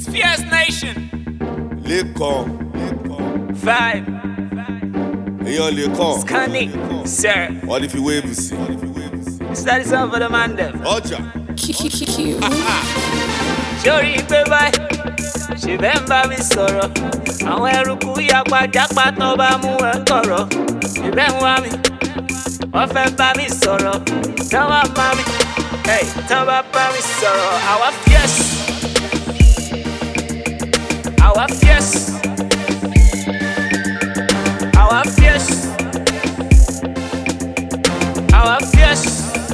Fierce Nation. Lekan. Vibe. Èèyàn Lekan. Scanning. Sir. Wọ́n ti fi wéèvù sí. Study some for the man them. Ọjà. Sórí pé báyìí, ṣe bẹ́ẹ̀ ń bá mi sọ̀rọ̀. Àwọn eruku yapa jápa tán bá mú ẹ kọ̀rọ̀. Ṣe bẹ́ẹ̀ ń wá mi, wọ́n fẹ́ bá mi sọ̀rọ̀. Tán bá bá mi, tán bá bá mi sọ̀rọ̀. Àwa fierce. Àwa fierce. Àwa fierce. Àwa fierce.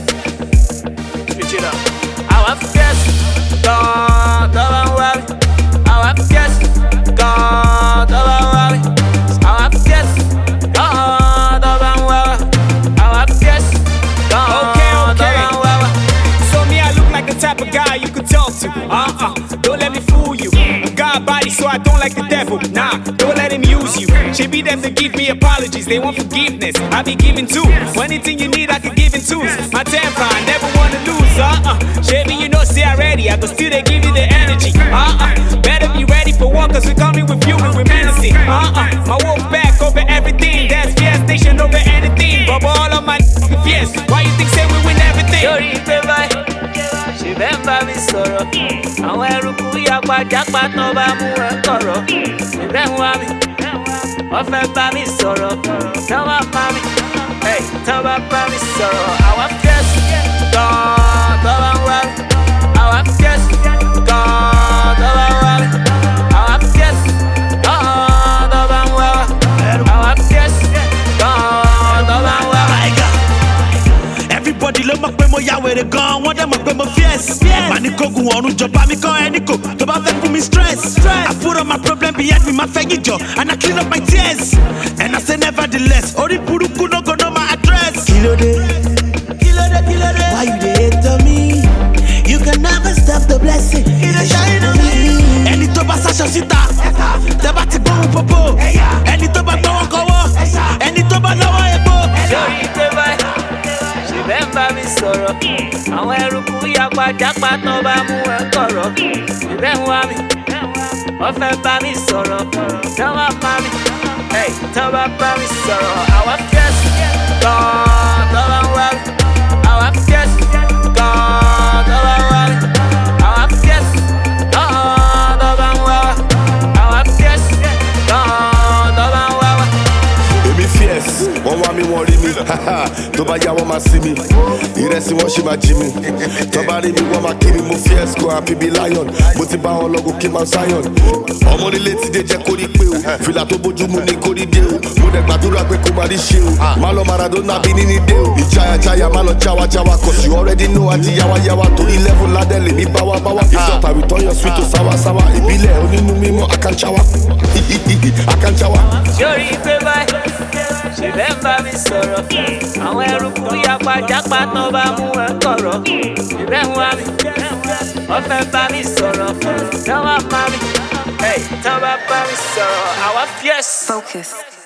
Switch it up. Àwa fierce. God, don't worry. Our guess, God, don't worry. Our guess, God, don't worry. Our guess, God, don't worry. So me, I look like the type of guy you could talk to. Don't let me fool you. I got a body, so I don't like the devil. Nah, don't let him use you. Should be them to give me apologies. They want forgiveness. I be giving too. Anything you need, I can give in twos. My temper, I never wanna lose. Shaving, you know, say already. I go still they give you the energy. Better be ready for war, cause we're coming with you and we're menacing. My wolf back over everything. That's Fierce Nation over anything. But all of my fierce. Why you think say we win everything? Sórí pé báyìí, ṣe bẹ́ẹ̀ ń bá mi sọ̀rọ̀. Àwọn eruku yapa jápa tán bá mú ẹ kọ̀rọ̀. Ṣe bẹ́ẹ̀ ń wá mi, wọ́n fẹ́ bá mi sọ̀rọ̀. Tán bá bá mi, tán bá bá mi sọ̀rọ̀. Àwa fierce, gan-an tán bá ń wá mi. Àwa fierce, gan-an tán bá ń wá mi. Àwa fierce, gan-an tán bá ń wá wa. Àwa fierce, gan-an tán bá ń wá wa. Everybody ló mọ̀ pé mo ya wèrè gan, wọ́n dẹ̀ mọ̀ pé mo fierce. Màá ní kógun ọ̀run jọba mi kọ́ ẹni kò tó bá fẹ́ fún mi stress. I put all my problem behind me, máa fẹ́ yín jọ, and I clean up my tears. And I say nevertheless, orí burúkú no go know my address. Kílódé, why you dey hate on me? You can never stop the blessing. It dey shine on me. Ẹni tó bá ṣaṣọ síta, tẹ́ bá ti gbóhùn popo. Ẹni tó bá gbọ́wọ́ kọ́wọ́, ẹni tó bá lọ́wọ́ epo. Sórí pé báyìí, ṣe bẹ́ẹ̀ ń bá mi sọ̀rọ̀. Àwọn eruku yapa jápa tán bá mú ẹ kọ̀rọ̀. Ṣe bẹ́ẹ̀ ń wá mi, wọ́n fẹ́ bá mi sọ̀rọ̀. Tán bá bá mi, tán bá bá mi sọ̀rọ̀. Àwa fierce, gan-an tán bá ń wá mi. Àwa fierce, gan-an tán bá ń wá mi. Àwa fierce, gan-an tán bá ń wá wa. Àwa fierce, gan-an tán bá ń wá wa. Èmi fierce, wọ́n wá mi wọ́n rí mi. Tó bá yá wọ́n máa sí mi. Ìrẹsì wọ́n ṣì máa jí mi. Tó bá rí mi wọ́n máa kí mi. Mo fierce kó happy be lion. Mo ti bá wọn lọ́gùn kí n máa sáyọ̀n. Ọmọ nílé ti dé jẹ́ kórí pé o. Fìlà tó bójú mu ní kórí dé o. Mo dẹ̀ gbàdúrà pé kó máa rí ṣe o. Má lọ Maradona bí níní dé o. Ìjayàjayà má lọ jáwájáwá. Cause you already know àti yáwáyáwá. Torí level ládẹ́ lè ní báwábáwá. Ìjọba return your sweet to sáwásáwá. Ìbílẹ̀ onínú mímọ́ àkànṣáwá. Àkànṣáwá. Sórí pé báyìí, ṣe bẹ́ẹ̀ ń bá mi sọ̀rọ̀. Àwọn eruku yapa jápa tán bá mú ẹ kọ̀rọ̀. Ṣe bẹ́ẹ̀ ń wá mi, wọ́n fẹ́ bá mi sọ̀rọ̀. Tán bá bá mi, tán bá bá mi sọ̀rọ̀. Àwa fierce. Focus.